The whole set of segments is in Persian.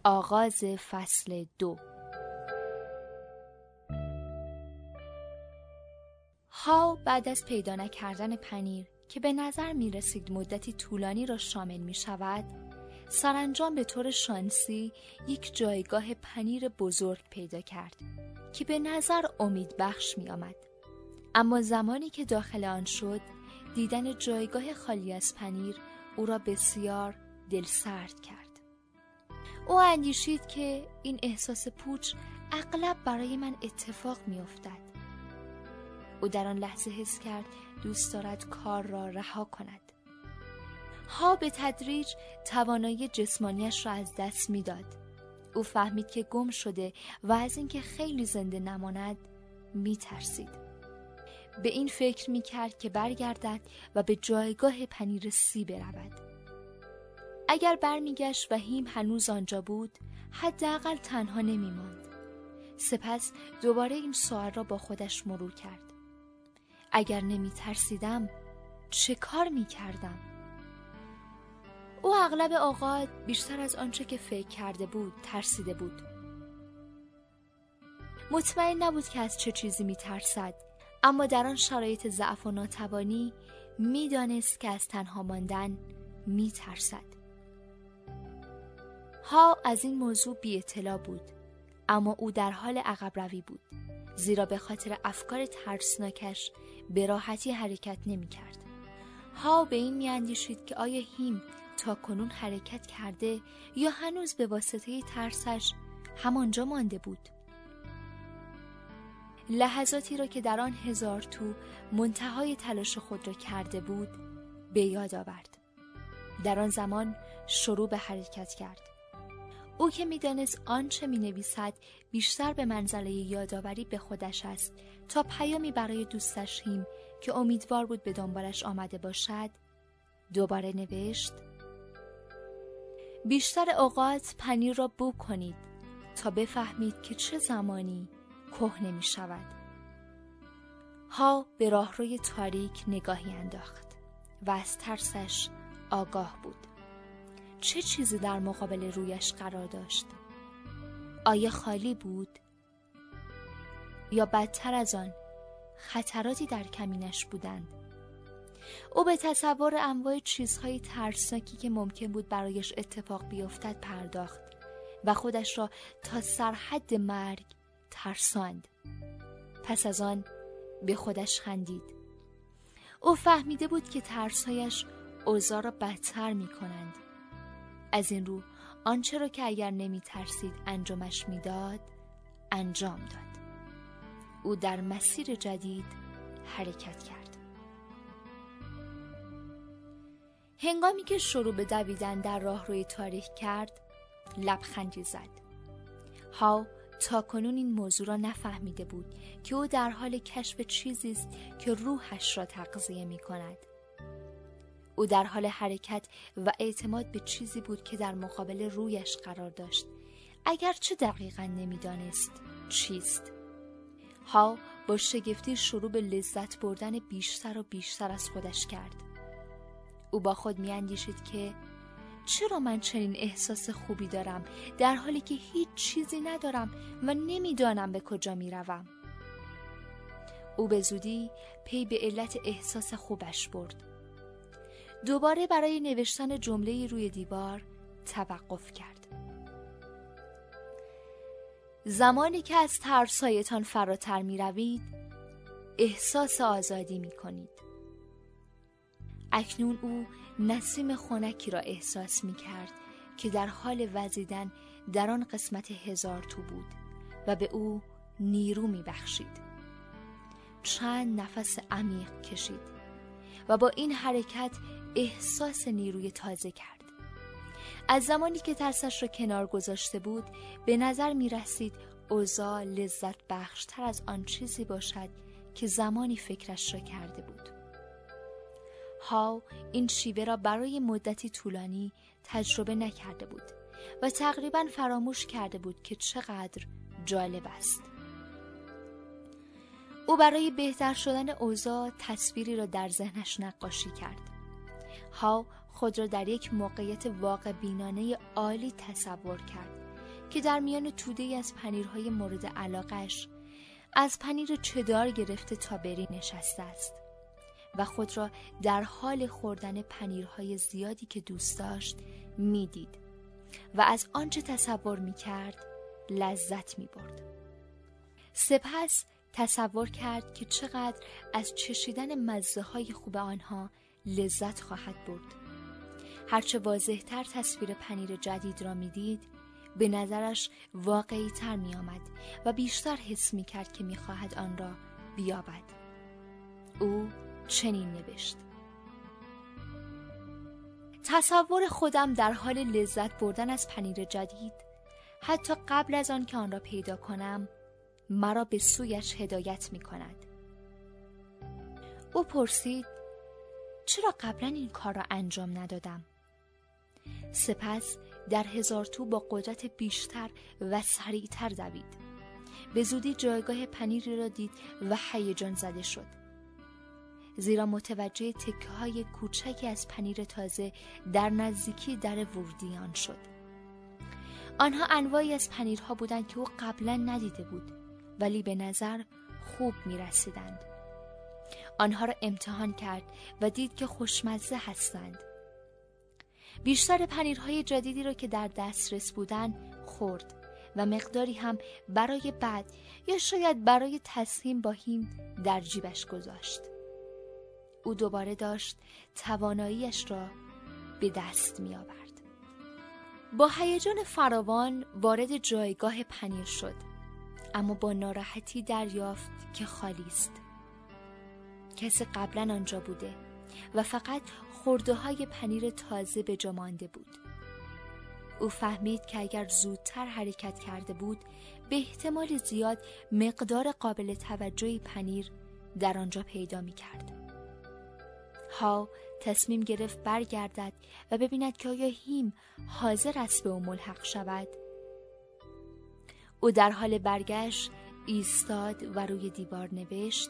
آغاز فصل 2. هاو بعد از پیدا نکردن پنیر که به نظر می رسید مدتی طولانی را شامل می شود، سرانجام به طور شانسی یک جایگاه پنیر بزرگ پیدا کرد که به نظر امید بخش می آمد. اما زمانی که داخل آن شد، دیدن جایگاه خالی از پنیر او را بسیار دلسرد کرد. او اندیشید که این احساس پوچ اغلب برای من اتفاق می افتد. او در آن لحظه حس کرد دوست دارد کار را رها کند. ها به تدریج توانایی جسمانیش را از دست می داد. او فهمید که گم شده و از اینکه خیلی زنده نماند می ترسید. به این فکر می کرد که برگردد و به جایگاه پنیر سی برود. اگر برمیگشت و هیم هنوز آنجا بود، حداقل تنها نمی ماند. سپس دوباره این سوال را با خودش مرور کرد. اگر نمی ترسیدم چه کار می کردم؟ او اغلب اوقات بیشتر از آنچه که فکر کرده بود ترسیده بود. مطمئن نبود که از چه چیزی می ترسد، اما در آن شرایط ضعف و ناتوانی می دانست که از تنها ماندن می ترسد. ها از این موضوع بی اطلاع بود، اما او در حال عقب روی بود، زیرا به خاطر افکار ترسناکش به راحتی حرکت نمی کرد. ها به این می اندیشید که آیا هیم تا کنون حرکت کرده یا هنوز به واسطه ترسش همانجا مانده بود. لحظاتی را که در آن هزار تو منتهای تلاش خود را کرده بود به یاد آورد. در آن زمان شروع به حرکت کرد. او که می‌دانست آنچه می‌نویسد بیشتر به منزله یادآوری به خودش است تا پیامی برای دوستش هیم که امیدوار بود به دنبالش آمده باشد، دوباره نوشت: بیشتر اوقات پنیر را بو کنید تا بفهمید که چه زمانی کهنه می‌شود. ها به راهروی تاریک نگاهی انداخت و از ترسش آگاه بود. چه چیزی در مقابل رویش قرار داشت؟ آیا خالی بود؟ یا بدتر از آن خطراتی در کمینش بودند؟ او به تصور انواع چیزهای ترسناکی که ممکن بود برایش اتفاق بیفتد پرداخت و خودش را تا سرحد مرگ ترساند. پس از آن به خودش خندید. او فهمیده بود که ترسهایش اوضاع را بدتر می کنند. از این رو آنچه را که اگر نمی ترسید انجامش می داد انجام داد. او در مسیر جدید حرکت کرد. هنگامی که شروع به دویدن در راهروی تاریک کرد، لبخندی زد. ها تا کنون این موضوع را نفهمیده بود که او در حال کشف چیزی است که روحش را تغذیه می کند. او در حال حرکت و اعتماد به چیزی بود که در مقابل رویش قرار داشت، اگرچه دقیقاً نمی‌دانست چیست. ها با شگفتی شروع به لذت بردن بیشتر و بیشتر از خودش کرد. او با خود می‌اندیشید که چرا من چنین احساس خوبی دارم در حالی که هیچ چیزی ندارم و نمی‌دانم به کجا می‌روم. او به زودی پی به علت احساس خوبش برد. دوباره برای نوشتن جمله‌ای روی دیوار توقف کرد. زمانی که از ترس‌هایتان فراتر می‌روید، احساس آزادی می‌کنید. اکنون او نسیم خنکی را احساس می‌کرد که در حال وزیدن در آن قسمت هزار تو بود و به او نیرو می‌بخشید. چند نفس عمیق کشید و با این حرکت احساس نیروی تازه کرد. از زمانی که ترسش را کنار گذاشته بود به نظر می رسید اوضاع لذت بخشتر از آن چیزی باشد که زمانی فکرش را کرده بود. ها این شیوه را برای مدتی طولانی تجربه نکرده بود و تقریباً فراموش کرده بود که چقدر جالب است. او برای بهتر شدن اوضاع تصویری را در ذهنش نقاشی کرد. ها خود را در یک موقعیت واقع بینانه عالی تصور کرد که در میان توده‌ای از پنیرهای مورد علاقش از پنیر چدار گرفته تا بری نشسته است و خود را در حال خوردن پنیرهای زیادی که دوست داشت میدید و از آنچه تصور میکرد لذت میبرد. سپس تصور کرد که چقدر از چشیدن مزه‌های خوب آنها لذت خواهد برد. هرچه واضح‌تر تصویر پنیر جدید را میدید، به نظرش واقعی تر می آمد و بیشتر حس می کرد که می خواهد آن را بیابد. او چنین نوشت: تصور خودم در حال لذت بردن از پنیر جدید، حتی قبل از آن که آن را پیدا کنم، مرا به سویش هدایت می کند. او پرسید: چرا قبلا این کار را انجام ندادم؟ سپس در 1000 تو با قدرت بیشتر و سریعتر دوید. به زودی جایگاه پنیری را دید و هیجان زده شد، زیرا متوجه تکه‌های کوچکی از پنیر تازه در نزدیکی در ورودی آن شد. آنها انواعی از پنیرها بودند که او قبلا ندیده بود، ولی به نظر خوب می رسیدند. آنها را امتحان کرد و دید که خوشمزه هستند. بیشتر پنیرهای جدیدی را که در دسترس بودند خورد و مقداری هم برای بعد یا شاید برای تسلیم با هیم در جیبش گذاشت. او دوباره داشت تواناییش را به دست می آورد. با هیجان فراوان وارد جایگاه پنیر شد، اما با ناراحتی دریافت که خالی است. کسی قبلا آنجا بوده و فقط خرده‌های پنیر تازه به جا مانده بود. او فهمید که اگر زودتر حرکت کرده بود، به احتمال زیاد مقدار قابل توجهی پنیر در آنجا پیدا می‌کرد. ها تصمیم گرفت برگردد و ببیند که آیا هیم حاضر است به او ملحق شود. او در حال برگشت ایستاد و روی دیوار نوشت: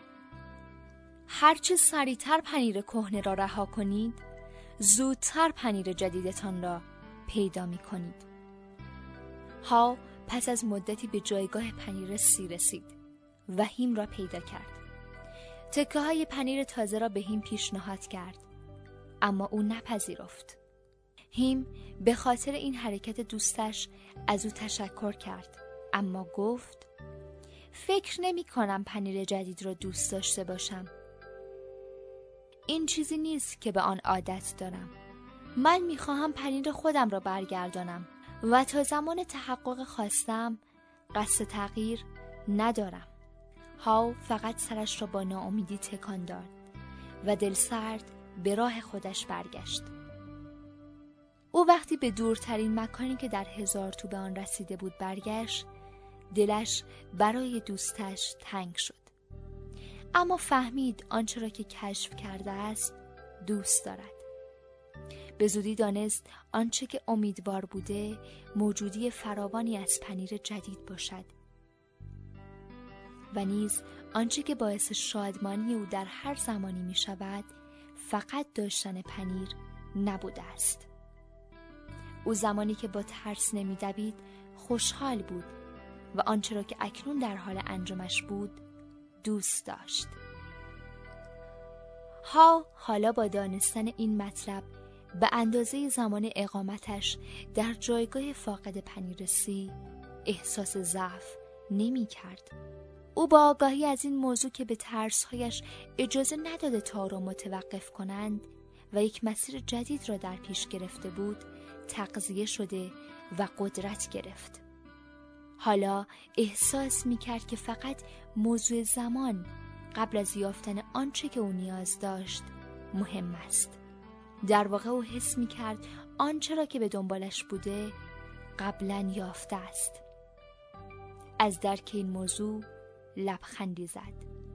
هرچه سریعتر پنیر کهنه را رها کنید، زودتر پنیر جدیدتان را پیدا می کنید. ها پس از مدتی به جایگاه پنیر سی رسید و هیم را پیدا کرد. تکه های پنیر تازه را به هیم پیشنهاد کرد، اما او نپذیرفت. هیم به خاطر این حرکت دوستش از او تشکر کرد، اما گفت: فکر نمی کنم پنیر جدید را دوست داشته باشم. این چیزی نیست که به آن عادت دارم. من میخواهم پنیر خودم را برگردانم و تا زمان تحقق خواستم قصد تغییر ندارم. هاو فقط سرش را با ناامیدی تکان داد و دلسرد به راه خودش برگشت. او وقتی به دورترین مکانی که در 1000 تو به آن رسیده بود برگشت، دلش برای دوستش تنگ شد. اما فهمید آنچه را که کشف کرده است دوست دارد. به زودی دانست آنچه که امیدوار بوده موجودی فراوانی از پنیر جدید باشد و نیز آنچه که باعث شادمانی او در هر زمانی می شود فقط داشتن پنیر نبوده است. او زمانی که با ترس نمی دوید خوشحال بود و آنچه را که اکنون در حال انجامش بود دوست داشت. حالا با دانستن این مطلب به اندازه زمان اقامتش در جایگاه فاقد پنیر سی احساس ضعف نمی کرد. او با آگاهی از این موضوع که به ترسهایش اجازه نداده تا را متوقف کنند و یک مسیر جدید را در پیش گرفته بود تغذیه شده و قدرت گرفت. حالا احساس می کرد که فقط موضوع زمان قبل از یافتن آنچه که او نیاز داشت مهم است. در واقع او حس می کرد آنچه را که به دنبالش بوده قبلا یافته است. از درک این موضوع لبخندی زد.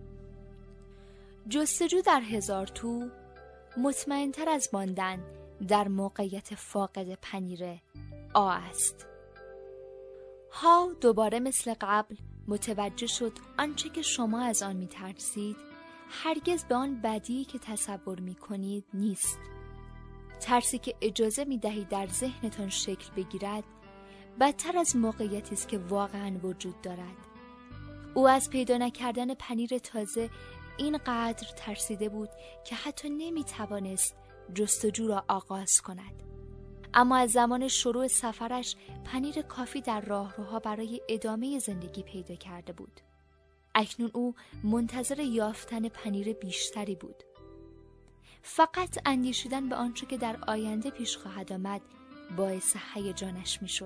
جستجو در 1000 تو مطمئن‌تر از ماندن در موقعیت فاقد پنیر آ است. ها دوباره مثل قبل متوجه شد آنچه که شما از آن می‌ترسید هرگز به آن بدی که تصور می‌کنید نیست. ترسی که اجازه می‌دهید در ذهنتان شکل بگیرد بدتر از موقعیتی است که واقعاً وجود دارد. او از پیدا نکردن پنیر تازه اینقدر ترسیده بود که حتی نمیتوانست جستجو را آغاز کند. اما از زمان شروع سفرش پنیر کافی در راهروها برای ادامه زندگی پیدا کرده بود. اکنون او منتظر یافتن پنیر بیشتری بود. فقط اندیشیدن به آنچه که در آینده پیش خواهد آمد باعث هیجانش میشد.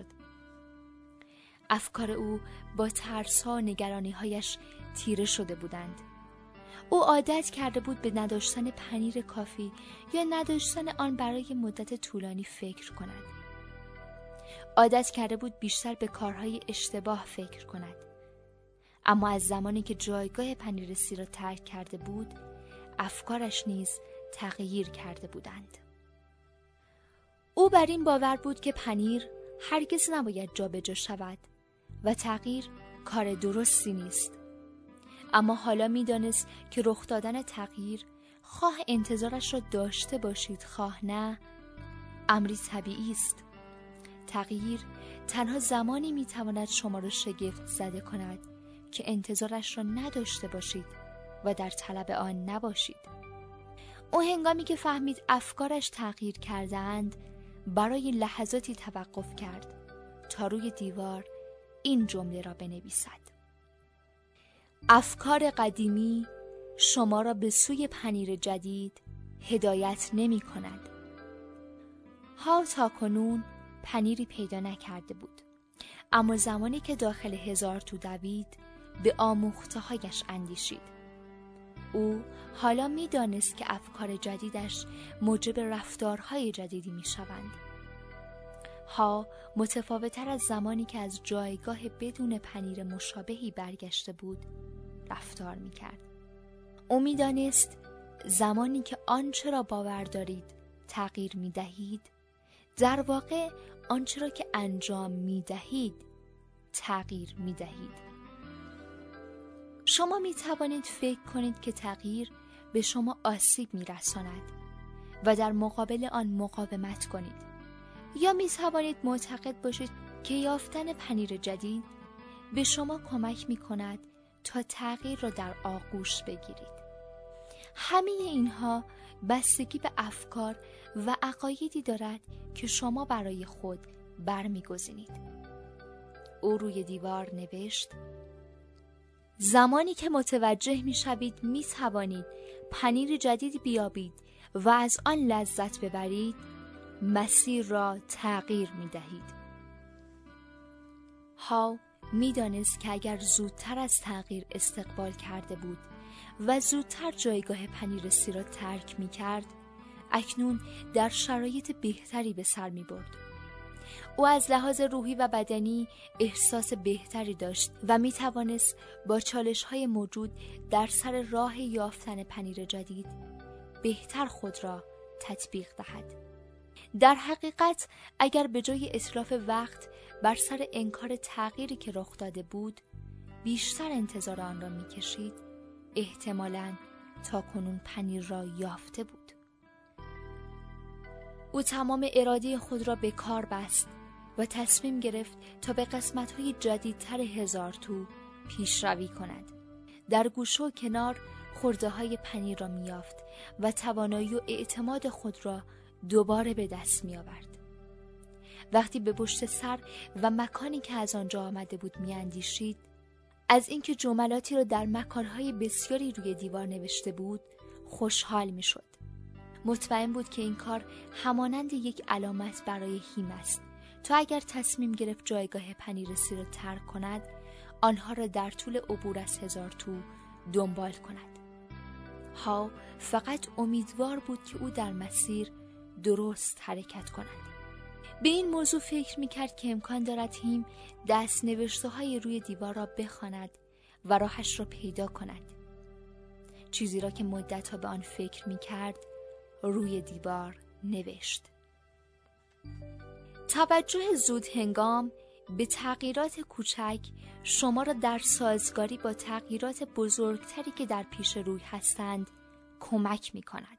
افکار او با ترس‌ها و نگرانی‌هایش تیره شده بودند. او عادت کرده بود به نداشتن پنیر کافی یا نداشتن آن برای مدت طولانی فکر کند. عادت کرده بود بیشتر به کارهای اشتباه فکر کند. اما از زمانی که جایگاه پنیر سی را ترک کرده بود، افکارش نیز تغییر کرده بودند. او بر این باور بود که پنیر هرگز نباید جابجا شود و تغییر کار درستی نیست. اما حالا می‌دانست که رخ دادن تغییر، خواه انتظارش را داشته باشید خواه نه، امری طبیعی است. تغییر تنها زمانی می‌تواند شما را شگفت زده کند که انتظارش را نداشته باشید و در طلب آن نباشید. او هنگامی که فهمید افکارش تغییر کرده‌اند، برای لحظاتی توقف کرد تا روی دیوار این جمله را بنویسد: افکار قدیمی شما را به سوی پنیر جدید هدایت نمی کند. ها تا کنون پنیری پیدا نکرده بود، اما زمانی که داخل 1000 تو دوید به آموخته هایش اندیشید. او حالا می دانست که افکار جدیدش موجب رفتارهای جدیدی می شوند. ها متفاوت‌تر از زمانی که از جایگاه بدون پنیر مشابهی برگشته بود رفتار می کرد. او می دانست زمانی که آنچه را باور دارید تغییر می دهید، در واقع آنچه را که انجام می دهید تغییر می دهید. شما می توانید فکر کنید که تغییر به شما آسیب می رساند و در مقابل آن مقاومت کنید، یا می توانید معتقد باشید که یافتن پنیر جدید به شما کمک می کند تا تغییر را در آغوش بگیرید. همه اینها بستگی به افکار و عقایدی دارد که شما برای خود برمی‌گزینید. او روی دیوار نوشت: زمانی که متوجه می‌شوید می‌توانید پنیر جدید بیابید و از آن لذت ببرید، مسیر را تغییر می‌دهید. ها می‌دانست که اگر زودتر از تغییر استقبال کرده بود و زودتر جایگاه پنیر سی را ترک می‌کرد، اکنون در شرایط بهتری به سر می‌برد. او از لحاظ روحی و بدنی احساس بهتری داشت و می‌توانست با چالش‌های موجود در سر راه یافتن پنیر جدید بهتر خود را تطبیق دهد. در حقیقت اگر به جای اتلاف وقت بر سر انکار تغییری که رخ داده بود بیشتر انتظار آن را می‌کشید، احتمالاً تا کنون پنیر را یافته بود. او تمام اراده خود را به کار بست و تصمیم گرفت تا به قسمت‌های جدیدتر 1000 تو پیشروی کند. در گوشه و کنار خرده‌های پنیر را می‌یافت و توانایی و اعتماد خود را دوباره به دست می‌آورد. وقتی به پشت سر و مکانی که از آنجا آمده بود می‌اندیشید، از اینکه جملاتی را در مکان‌های بسیاری روی دیوار نوشته بود خوشحال می‌شد. مطمئن بود که این کار همانند یک علامت برای هیم است تا اگر تصمیم گرفت جایگاه پنیر سی را ترک کند، آنها را در طول عبور از 1000 تو دنبال کند. ها فقط امیدوار بود که او در مسیر درست حرکت کند. به این موضوع فکر می‌کرد که امکان دارد هیم دست نوشته‌های روی دیوار را بخواند و راهش را پیدا کند. چیزی را که مدت‌ها به آن فکر می‌کرد روی دیوار نوشت. توجه زود هنگام به تغییرات کوچک شما را در سازگاری با تغییرات بزرگتری که در پیش روی هستند کمک می‌کند.